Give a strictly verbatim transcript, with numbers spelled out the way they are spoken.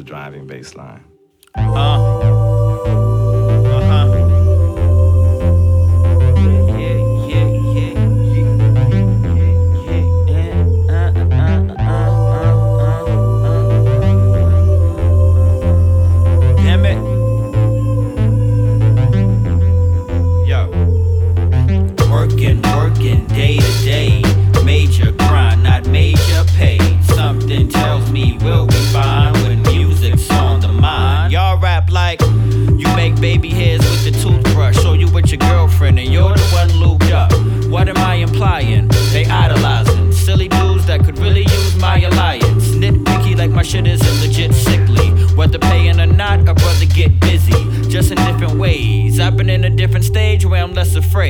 the driving bass line. Uh. Working, working day to day. Major grind, not major pay. Something tells me we'll be fine when music's on the mind. Y'all rap like you make baby hairs with the toothbrush, or you with your girlfriend and you're the one lubed up. What am I implying? They idolizing silly dudes that could really use my alliance. Nitpicky like my shit isn't legit sickly. Whether paying or not, a brother get busy, just in different ways. I've been in a different stage where I'm less afraid.